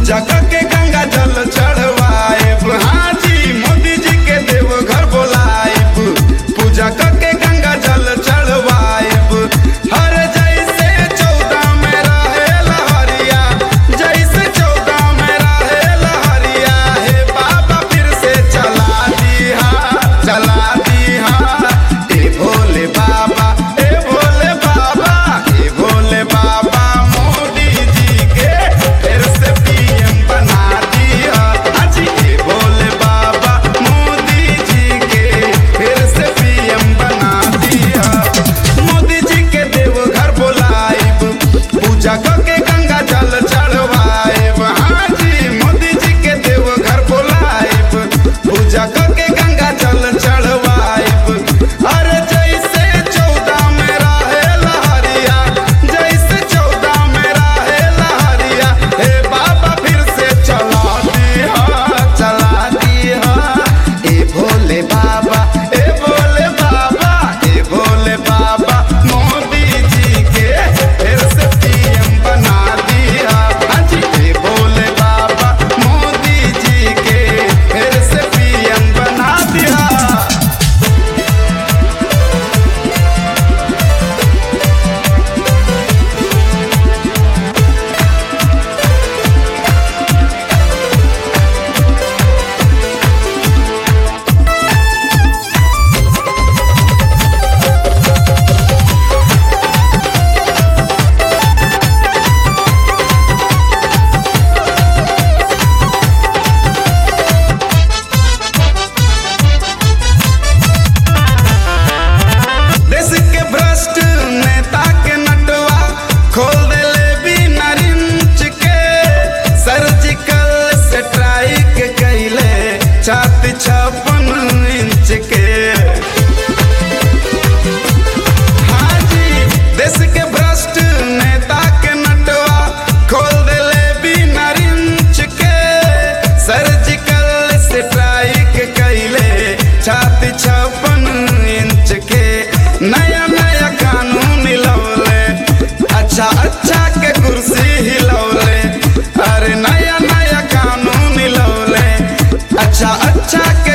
पूजा करके गंगा जल चढ़वाएब। हाँ जी, मोदी जी के देवघर बोलाएब। पूजा करके गंगा जल चढ़वाएब। हर जैसे 14 में रहे लहरिया, जैसे 14 में रहे लहरिया। हे बाबा फिर से चला दिया, चला दिया। ए भोले बाबा, ए भोले बाबा, ए भोले बाबा, मोदी जी के फिर से पीएम बना दिया। हाजी ए भोले बाबा, मोदी जी के फिर से पीएम बना दिया। मोदी जी के देवघर बोलाएब। पूजा करके गंगा जल चढ़वाएब। हाँ जी, मोदी जी के देवघर बोलाएब। पूजा करके गंगा जल चढ़वाएब। अरे जैसे 14 में रहे लहरिया, जैसे 14 में रहे लहरिया। हे बाबा फिर से चला दिया, चला दिया। ए भोले बाबा, ए भोले बाबा, ए भोले बाबा, मोदी जी के फिर से पीएम बना दिया। हाँ जी, ए भोले बाबा, मोदी जी के फिर से पीएम बना दिया। देश के भ्रष्ट नेता के नटवा खोल देले बिना रिंच के। सर्जिकल स्ट्राइक कैले छाती 56 इंच के। हाँ जी, देश के भ्रष्ट नेता के नटवा खोल देले बिना रिंच के। सर्जिकल स्ट्राइक कैले छाती 56 इंच के। नया नया कानून लौले, अच्छा अच्छा के कुर्सी हिलौले। अरे नया नया कानून लौले, अच्छा अच्छा के